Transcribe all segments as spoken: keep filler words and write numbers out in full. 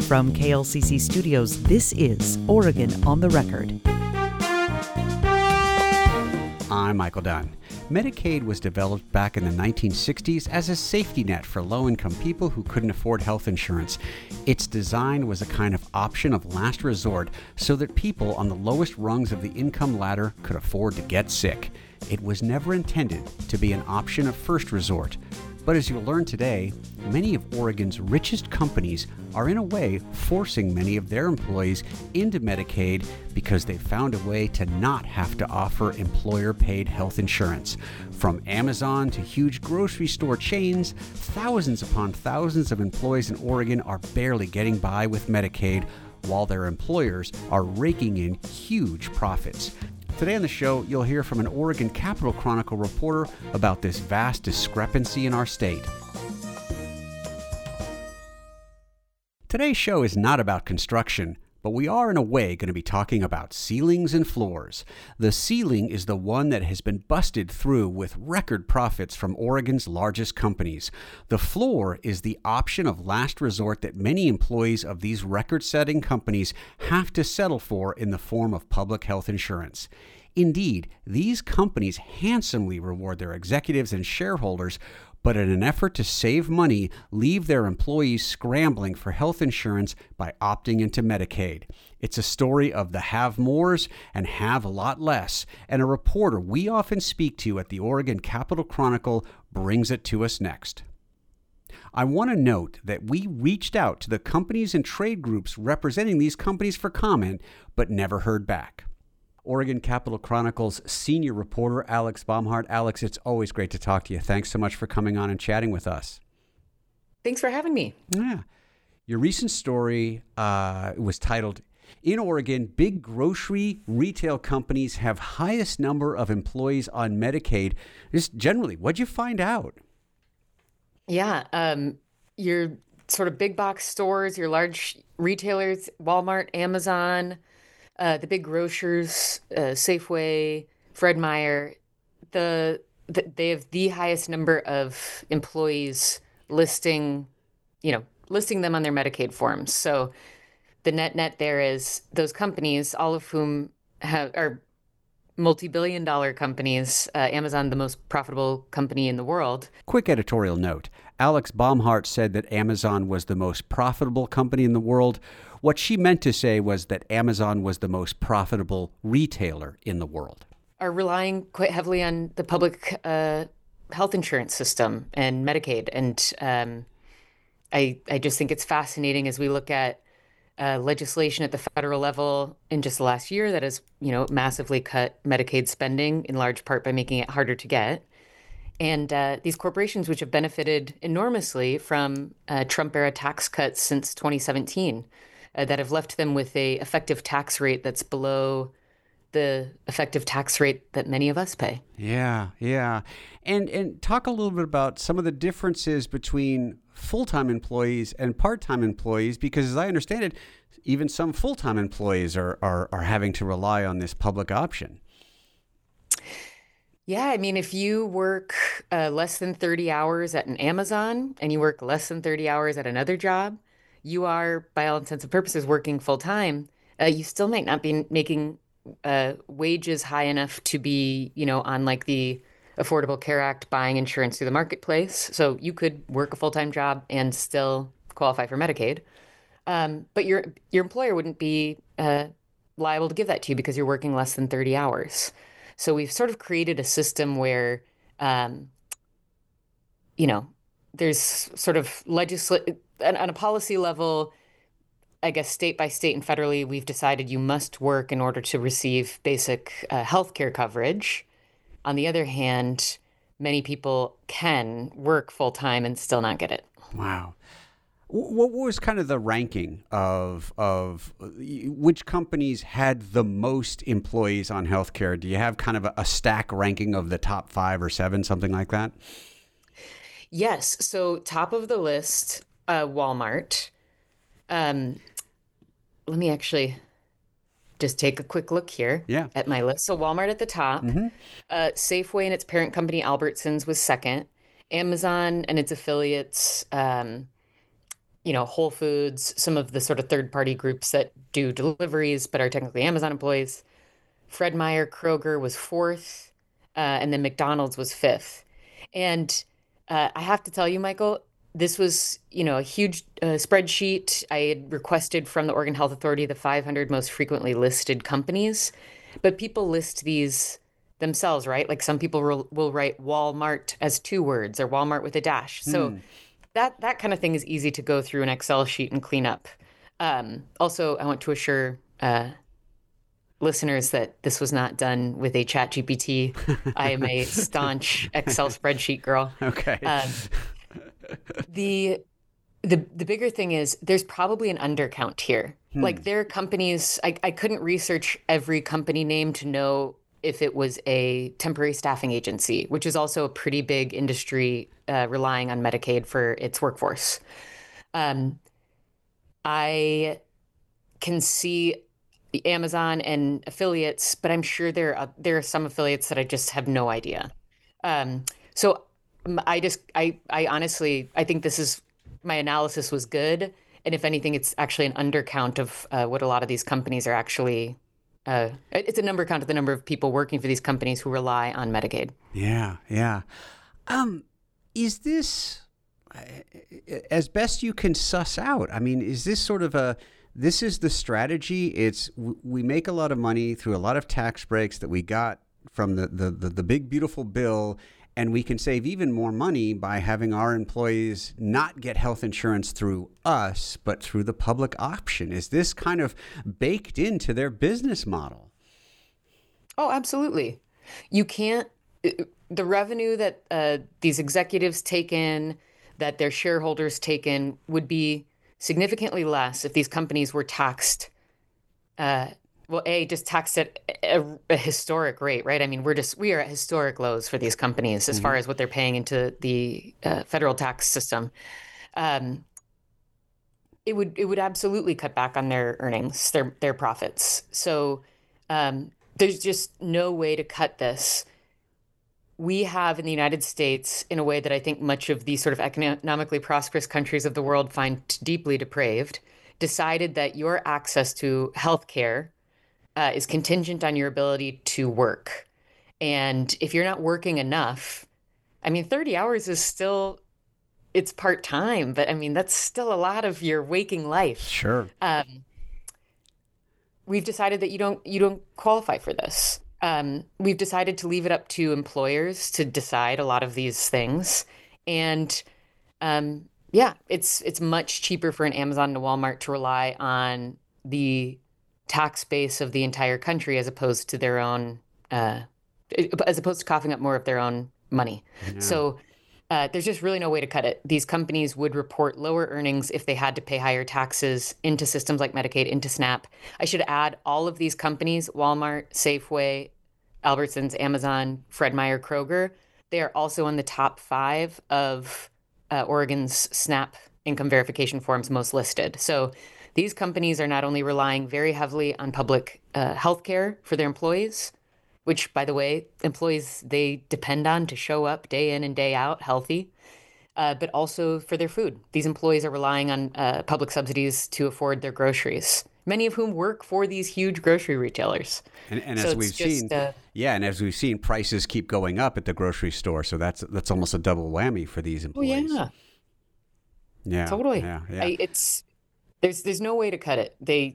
From K L C C Studios, this is Oregon on the Record. I'm Michael Dunn. Medicaid was developed back in the nineteen sixties as a safety net for low-income people who couldn't afford health insurance. Its design was a kind of option of last resort so that people on the lowest rungs of the income ladder could afford to get sick. It was never intended to be an option of first resort. But as you'll learn today, many of Oregon's richest companies are in a way forcing many of their employees into Medicaid because they found a way to not have to offer employer-paid health insurance. From Amazon to huge grocery store chains, thousands upon thousands of employees in Oregon are barely getting by with Medicaid, while their employers are raking in huge profits. Today on the show, you'll hear from an Oregon Capital Chronicle reporter about this vast discrepancy in our state. Today's show is not about construction, but we are in a way going to be talking about ceilings and floors. The ceiling is the one that has been busted through with record profits from Oregon's largest companies. The floor is the option of last resort that many employees of these record-setting companies have to settle for in the form of public health insurance. Indeed, these companies handsomely reward their executives and shareholders, but in an effort to save money, leave their employees scrambling for health insurance by opting into Medicaid. It's a story of the have-mores and have a lot less, and a reporter we often speak to at the Oregon Capital Chronicle brings it to us next. I want to note that we reached out to the companies and trade groups representing these companies for comment, but never heard back. Oregon Capital Chronicle's senior reporter, Alex Baumhart. Alex, it's always great to talk to you. Thanks so much for coming on and chatting with us. Thanks for having me. Yeah. Your recent story uh, was titled, "In Oregon, Big Grocery Retail Companies Have Highest Number of Employees on Medicaid." Just generally, what'd you find out? Yeah. Um, your sort of big box stores, your large retailers, Walmart, Amazon, Uh, the big grocers, uh, Safeway, Fred Meyer, the, the they have the highest number of employees listing, you know, listing them on their Medicaid forms. So the net net there is those companies, all of whom have are multi-billion dollar companies, uh, Amazon, the most profitable company in the world. Quick editorial note. Alex Baumhart said that Amazon was the most profitable company in the world. What she meant to say was that Amazon was the most profitable retailer in the world. Are relying quite heavily on the public uh, health insurance system and Medicaid. And um, I, I just think it's fascinating as we look at uh, legislation at the federal level in just the last year that has, you know, massively cut Medicaid spending, in large part by making it harder to get. And uh, these corporations, which have benefited enormously from uh, Trump-era tax cuts since twenty seventeen, uh, that have left them with a effective tax rate that's below the effective tax rate that many of us pay. Yeah, yeah. And and talk a little bit about some of the differences between full-time employees and part-time employees, because as I understand it, even some full-time employees are are, are having to rely on this public option. Yeah, I mean, if you work uh, less than thirty hours at an Amazon and you work less than thirty hours at another job, you are, by all intents and purposes, working full time. Uh, you still might not be making uh, wages high enough to be, you know, on like the Affordable Care Act buying insurance through the marketplace. So you could work a full time job and still qualify for Medicaid. Um, but your your employer wouldn't be uh, liable to give that to you because you're working less than thirty hours. So we've sort of created a system where, um, you know, there's sort of legislate on a policy level, I guess state by state and federally, we've decided you must work in order to receive basic uh, health care coverage. On the other hand, many people can work full time and still not get it. Wow. What was kind of the ranking of of which companies had the most employees on healthcare? Do you have kind of a, a stack ranking of the top five or seven, something like that? Yes. So top of the list, uh, Walmart. Um, let me actually just take a quick look here yeah. at my list. So Walmart at the top. Mm-hmm. Uh, Safeway and its parent company, Albertsons, was second. Amazon and its affiliates, um, you know, Whole Foods, some of the sort of third-party groups that do deliveries but are technically Amazon employees. Fred Meyer Kroger was fourth, uh, and then McDonald's was fifth. And uh, I have to tell you, Michael, this was, you know, a huge uh, spreadsheet. I had requested from the Oregon Health Authority the five hundred most frequently listed companies, but people list these themselves, right? Like some people will, will write Walmart as two words or Walmart with a dash. So Hmm. that that kind of thing is easy to go through an Excel sheet and clean up. Um, also, I want to assure uh, listeners that this was not done with a chat G P T. I am a staunch Excel spreadsheet girl. Okay. Um, the the the bigger thing is there's probably an undercount here. Hmm. Like there are companies, I, I couldn't research every company name to know if it was a temporary staffing agency, which is also a pretty big industry uh, relying on Medicaid for its workforce. Um, I can see the Amazon and affiliates, but I'm sure there are there are some affiliates that I just have no idea. Um, so um, I just I I honestly I think this is my analysis was good, and if anything, it's actually an undercount of uh, what a lot of these companies are actually. Uh, it's a number count of the number of people working for these companies who rely on Medicaid. Yeah, yeah. Um, is this, uh, as best you can suss out? I mean, is this sort of a this is the strategy? It's we make a lot of money through a lot of tax breaks that we got from the the the, the big beautiful bill. And we can save even more money by having our employees not get health insurance through us, but through the public option. Is this kind of baked into their business model? Oh, absolutely. You can't, the revenue that uh, these executives take in, that their shareholders take in, would be significantly less if these companies were taxed uh, well, A, just taxed at a, a historic rate, right? I mean, we're just, we are at historic lows for these companies as mm-hmm. far as what they're paying into the uh, federal tax system. Um, it would, it would absolutely cut back on their earnings, their, their profits. So um, there's just no way to cut this. We have in the United States, in a way that I think much of these sort of economically prosperous countries of the world find deeply depraved, decided that your access to healthcare Uh, is contingent on your ability to work. And if you're not working enough, I mean, thirty hours is still, it's part-time, but I mean, that's still a lot of your waking life. Sure. Um, we've decided that you don't, you don't qualify for this. Um, we've decided to leave it up to employers to decide a lot of these things. And um, yeah, it's, it's much cheaper for an Amazon and a Walmart to rely on the tax base of the entire country as opposed to their own, uh, as opposed to coughing up more of their own money. Yeah. So uh, there's just really no way to cut it. These companies would report lower earnings if they had to pay higher taxes into systems like Medicaid, into SNAP. I should add all of these companies, Walmart, Safeway, Albertsons, Amazon, Fred Meyer, Kroger, they are also in the top five of uh, Oregon's SNAP income verification forms most listed. So these companies are not only relying very heavily on public uh, health care for their employees, which, by the way, employees, they depend on to show up day in and day out healthy, uh, but also for their food. These employees are relying on uh, public subsidies to afford their groceries, many of whom work for these huge grocery retailers. And, and so as we've just, seen, uh, yeah, and as we've seen, prices keep going up at the grocery store. So that's that's almost a double whammy for these employees. Oh, yeah. Yeah. Totally. Yeah. Yeah. I, it's, There's there's no way to cut it. They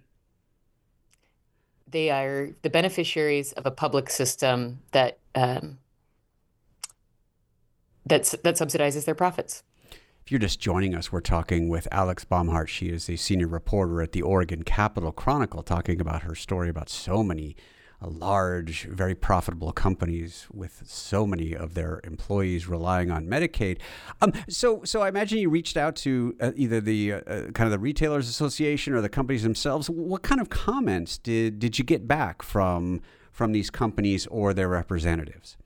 they are the beneficiaries of a public system that um, that's, that subsidizes their profits. If you're just joining us, we're talking with Alex Baumhart. She is a senior reporter at the Oregon Capital Chronicle, talking about her story about so many uh, large, very profitable companies with so many of their employees relying on Medicaid. Um, so, so I imagine you reached out to uh, either the uh, uh, kind of the Retailers Association or the companies themselves. What kind of comments did did you get back from from these companies or their representatives?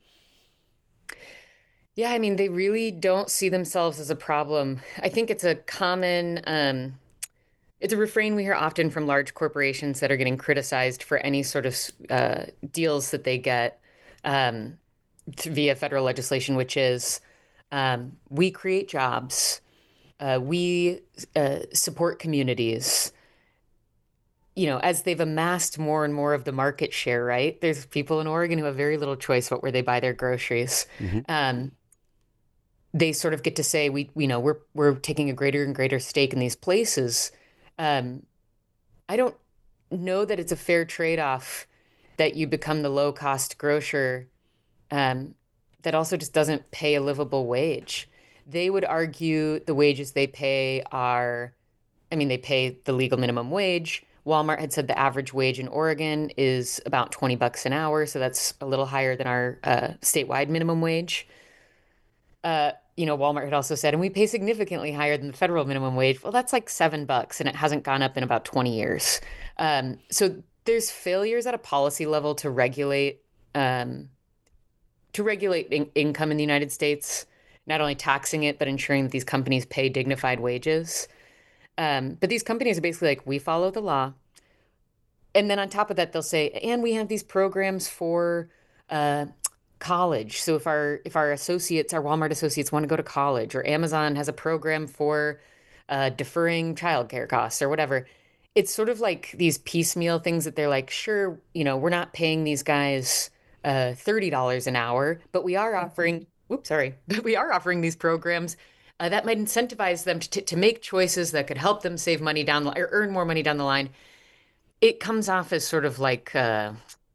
Yeah, I mean, they really don't see themselves as a problem. I think it's a common, um, it's a refrain we hear often from large corporations that are getting criticized for any sort of uh, deals that they get um, via federal legislation, which is um, we create jobs uh, we uh, support communities, you know, as they've amassed more and more of the market share, right? There's people in Oregon who have very little choice about where they buy their groceries. Mm-hmm. Um, they sort of get to say, we, you know, we're we're taking a greater and greater stake in these places. Um, I don't know that it's a fair trade-off that you become the low-cost grocer um, that also just doesn't pay a livable wage. They would argue the wages they pay are, I mean, they pay the legal minimum wage. Walmart had said the average wage in Oregon is about twenty bucks an hour, so that's a little higher than our uh, statewide minimum wage. Uh, you know, Walmart had also said, and we pay significantly higher than the federal minimum wage. Well, that's like seven bucks, and it hasn't gone up in about twenty years. Um, so there's failures at a policy level to regulate um, to regulate in- income in the United States, not only taxing it, but ensuring that these companies pay dignified wages. Um, but these companies are basically like, we follow the law. And then on top of that, they'll say, and we have these programs for uh, college. So if our if our associates, our Walmart associates want to go to college, or Amazon has a program for uh, deferring childcare costs or whatever, it's sort of like these piecemeal things that they're like, sure, you know, we're not paying these guys uh, thirty dollars an hour, but we are offering, oops, sorry, but we are offering these programs uh, that might incentivize them to, to make choices that could help them save money down the, or earn more money down the line. It comes off as sort of like, uh,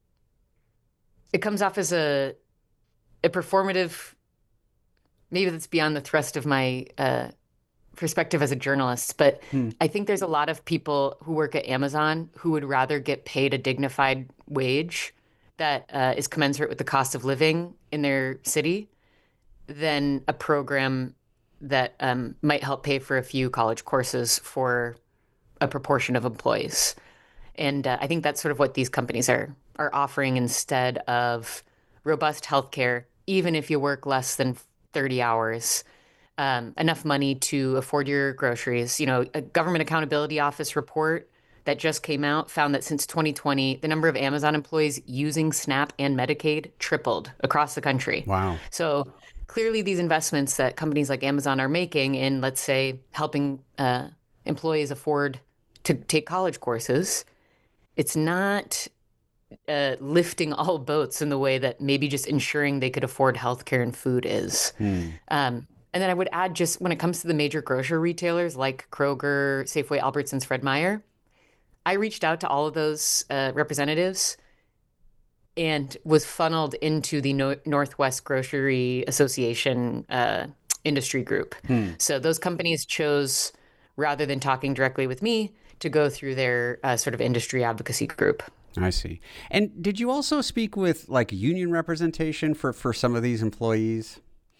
it comes off as a, a performative, maybe that's beyond the thrust of my uh, perspective as a journalist, but Hmm. I think there's a lot of people who work at Amazon who would rather get paid a dignified wage that uh, is commensurate with the cost of living in their city than a program that um, might help pay for a few college courses for a proportion of employees. And uh, I think that's sort of what these companies are are offering instead of robust healthcare, even if you work less than thirty hours, um, enough money to afford your groceries. You know, a Government Accountability Office report that just came out found that since twenty twenty, the number of Amazon employees using SNAP and Medicaid tripled across the country. Wow. So clearly these investments that companies like Amazon are making in, let's say, helping uh, employees afford to take college courses, it's not uh, lifting all boats in the way that maybe just ensuring they could afford healthcare and food is. Hmm. Um, and then I would add, just when it comes to the major grocery retailers like Kroger, Safeway, Albertsons, Fred Meyer, I reached out to all of those uh, representatives and was funneled into the no- Northwest Grocery Association uh, industry group. Hmm. So those companies chose, rather than talking directly with me, to go through their uh, sort of industry advocacy group. I see. And did you also speak with like union representation for, for some of these employees?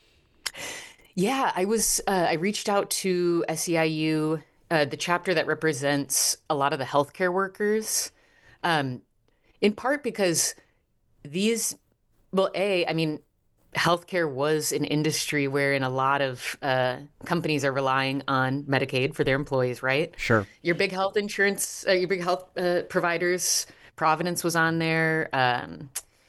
Yeah, I was, uh, I reached out to S E I U, uh, the chapter that represents a lot of the healthcare workers, um, in part because these, well, A, I mean, healthcare was an industry wherein a lot of uh, companies are relying on Medicaid for their employees, right? Sure. Your big health insurance, uh, your big health uh, providers, Providence was on there. Um,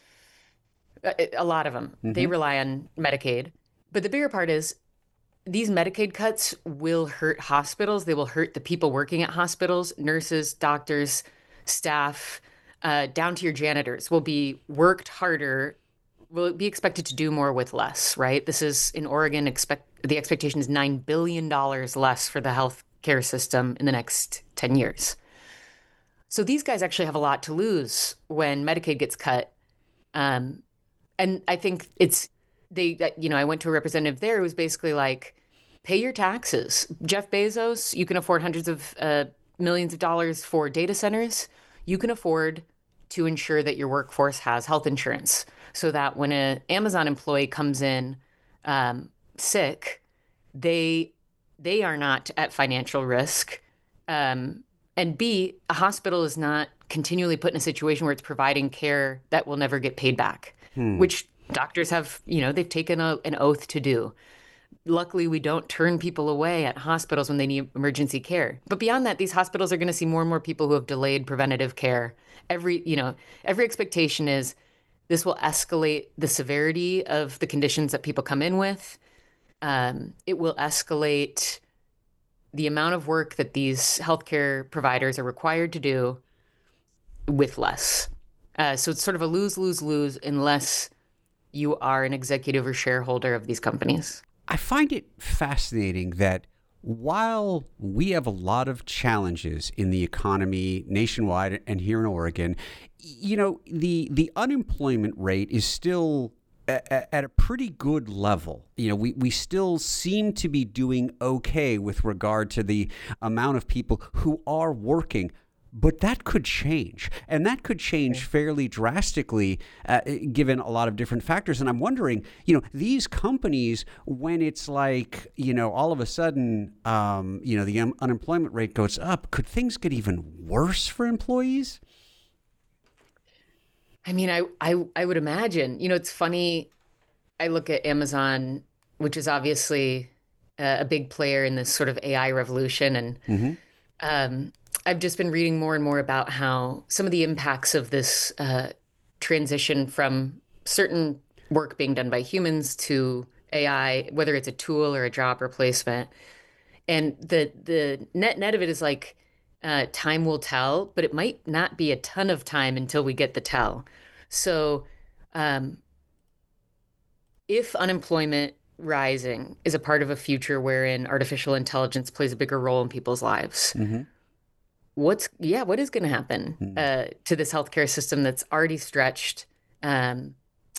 a, a lot of them, Mm-hmm. they rely on Medicaid. But the bigger part is these Medicaid cuts will hurt hospitals. They will hurt the people working at hospitals, nurses, doctors, staff, uh, down to your janitors will be worked harder, will be expected to do more with less, right? This is in Oregon, expect the expectation is nine billion dollars less for the healthcare system in the next ten years. So these guys actually have a lot to lose when Medicaid gets cut. Um, and I think it's, they, you know, I went to a representative there who was basically like, pay your taxes. Jeff Bezos, you can afford hundreds of uh, millions of dollars for data centers. You can afford to ensure that your workforce has health insurance so that when an Amazon employee comes in um, sick, they they are not at financial risk. Um, and B, a hospital is not continually put in a situation where it's providing care that will never get paid back, Hmm. which doctors have, you know, they've taken a, an oath to do. Luckily, we don't turn people away at hospitals when they need emergency care. But beyond that, these hospitals are going to see more and more people who have delayed preventative care. Every, you know, every expectation is this will escalate the severity of the conditions that people come in with. Um, it will escalate the amount of work that these healthcare providers are required to do with less. Uh, so it's sort of a lose, lose, lose unless you are an executive or shareholder of these companies. I find it fascinating that while we have a lot of challenges in the economy nationwide and here in Oregon, you know, the the unemployment rate is still at, at a pretty good level. You know, we, we still seem to be doing okay with regard to the amount of people who are working. But that could change, and that could change fairly drastically, uh, given a lot of different factors. And I'm wondering, you know, these companies, when it's like, you know, all of a sudden, um, you know, the un- unemployment rate goes up, could things get even worse for employees? I mean, I, I, I would imagine, you know, it's funny. I look at Amazon, which is obviously a, a big player in this sort of A I revolution. And, mm-hmm. um, I've just been reading more and more about how some of the impacts of this uh, transition from certain work being done by humans to A I, whether it's a tool or a job replacement. And the the net net of it is like uh, time will tell, but it might not be a ton of time until we get the tell. So um, if unemployment rising is a part of a future wherein artificial intelligence plays a bigger role in people's lives, mm-hmm. What's yeah? What is going to happen mm. uh, to this healthcare system that's already stretched? Um,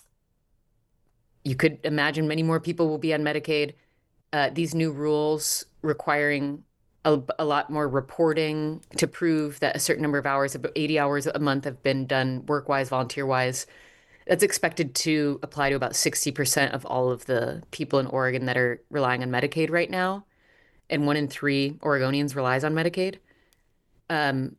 you could imagine many more people will be on Medicaid. Uh, these new rules requiring a, a lot more reporting to prove that a certain number of hours, about eighty hours a month, have been done work-wise, volunteer-wise. That's expected to apply to about sixty percent of all of the people in Oregon that are relying on Medicaid right now, and one in three Oregonians relies on Medicaid. Um,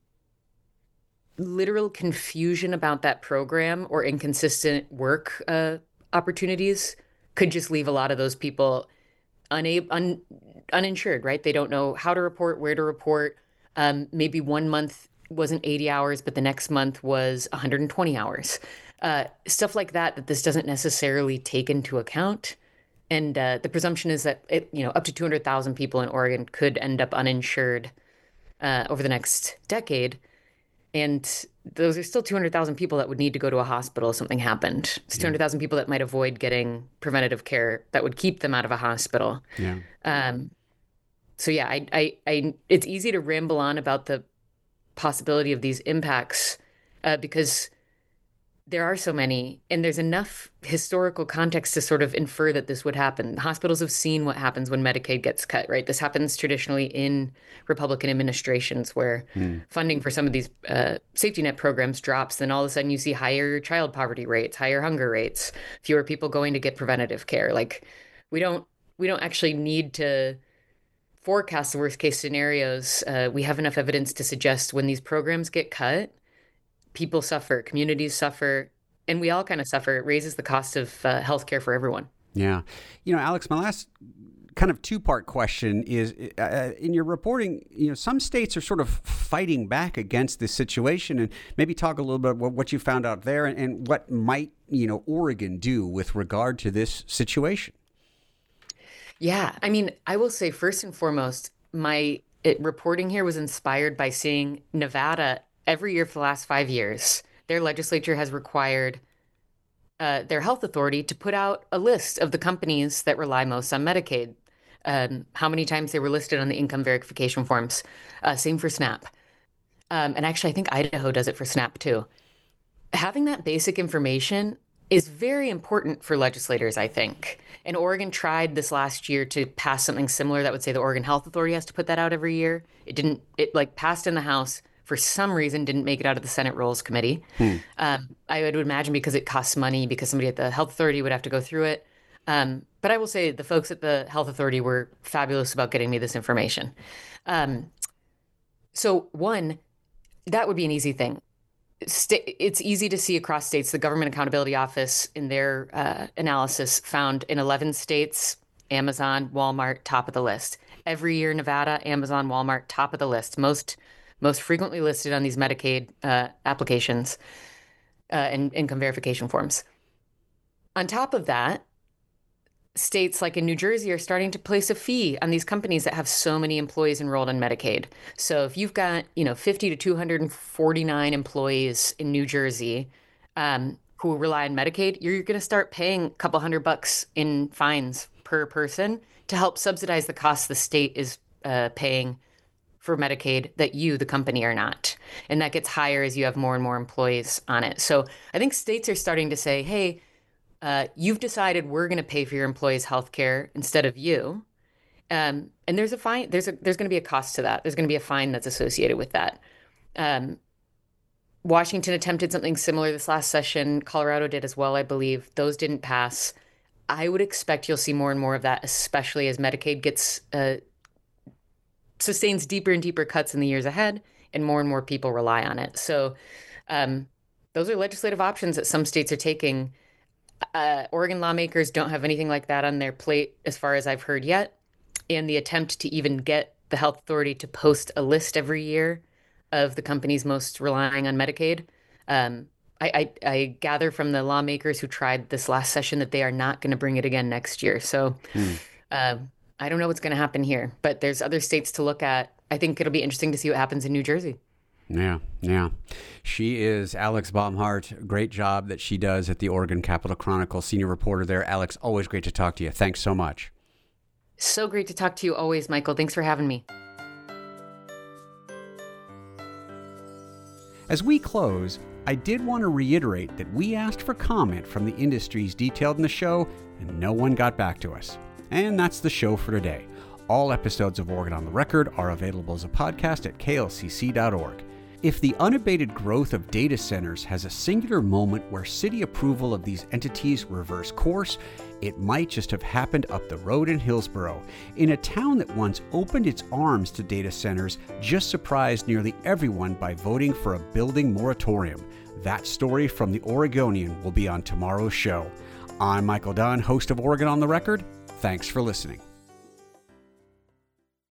literal confusion about that program or inconsistent work uh, opportunities could just leave a lot of those people unable, un, uninsured, right? They don't know how to report, where to report. Um, maybe one month wasn't eighty hours, but the next month was one hundred twenty hours. Uh, stuff like that, that this doesn't necessarily take into account. And uh, the presumption is that it, you know, up to two hundred thousand people in Oregon could end up uninsured Uh, over the next decade. And those are still two hundred thousand people that would need to go to a hospital if something happened. It's two hundred thousand people that might avoid getting preventative care that would keep them out of a hospital. Yeah. Um, so yeah, I, I, I, it's easy to ramble on about the possibility of these impacts uh, because there are so many, and there's enough historical context to sort of infer that this would happen. Hospitals have seen what happens when Medicaid gets cut, right? This happens traditionally in Republican administrations where mm. funding for some of these uh, safety net programs drops. Then all of a sudden you see higher child poverty rates, higher hunger rates, fewer people going to get preventative care. Like we don't, we don't actually need to forecast the worst case scenarios. Uh, we have enough evidence to suggest when these programs get cut, people suffer, communities suffer, and we all kind of suffer. It raises the cost of uh, healthcare for everyone. Yeah. You know, Alex, my last kind of two-part question is, uh, in your reporting, you know, some states are sort of fighting back against this situation, and maybe talk a little bit about what you found out there and, and what might, you know, Oregon do with regard to this situation. Yeah. I mean, I will say first and foremost, my it, reporting here was inspired by seeing Nevada every year for the last five years. Their legislature has required uh, their health authority to put out a list of the companies that rely most on Medicaid, um, how many times they were listed on the income verification forms. Uh, same for SNAP. Um, and actually, I think Idaho does it for SNAP too. Having that basic information is very important for legislators, I think. And Oregon tried this last year to pass something similar that would say the Oregon Health Authority has to put that out every year. It didn't, it like passed in the House, for some reason didn't make it out of the Senate Rules Committee. Hmm. Um, I would imagine because it costs money, because somebody at the Health Authority would have to go through it. Um, but I will say the folks at the Health Authority were fabulous about getting me this information. Um, so one, that would be an easy thing. It's easy to see across states. The Government Accountability Office, in their uh, analysis, found in eleven states, Amazon, Walmart, top of the list. Every year, Nevada, Amazon, Walmart, top of the list. Most most frequently listed on these Medicaid uh, applications uh, and income verification forms. On top of that, states like in New Jersey are starting to place a fee on these companies that have so many employees enrolled in Medicaid. So if you've got, you know, fifty to two hundred forty-nine employees in New Jersey um, who rely on Medicaid, you're going to start paying a couple hundred bucks in fines per person to help subsidize the costs the state is uh, paying for Medicaid that you, the company, are not. And that gets higher as you have more and more employees on it. So I think states are starting to say, hey, Uh, you've decided we're going to pay for your employees' health care instead of you. Um, and there's a fine, there's a, there's going to be a cost to that. There's going to be a fine that's associated with that. Um, Washington attempted something similar this last session. Colorado did as well, I believe. Those didn't pass. I would expect you'll see more and more of that, especially as Medicaid gets, uh, sustains deeper and deeper cuts in the years ahead, and more and more people rely on it. So um, those are legislative options that some states are taking. Uh, Oregon lawmakers don't have anything like that on their plate, as far as I've heard yet. And the attempt to even get the health authority to post a list every year of the companies most relying on Medicaid. Um, I, I, I gather from the lawmakers who tried this last session that they are not going to bring it again next year. So hmm. uh, I don't know what's going to happen here, but there's other states to look at. I think it'll be interesting to see what happens in New Jersey. Yeah, yeah. She is Alex Baumhart. Great job that she does at the Oregon Capital Chronicle, senior reporter there. Alex, always great to talk to you. Thanks so much. So great to talk to you always, Michael. Thanks for having me. As we close, I did want to reiterate that we asked for comment from the industries detailed in the show, and no one got back to us. And that's the show for today. All episodes of Oregon on the Record are available as a podcast at K L C C dot org. If the unabated growth of data centers has a singular moment where city approval of these entities reverse course, it might just have happened up the road in Hillsborough, in a town that once opened its arms to data centers, just surprised nearly everyone by voting for a building moratorium. That story from the Oregonian will be on tomorrow's show. I'm Michael Dunn, host of Oregon on the Record. Thanks for listening.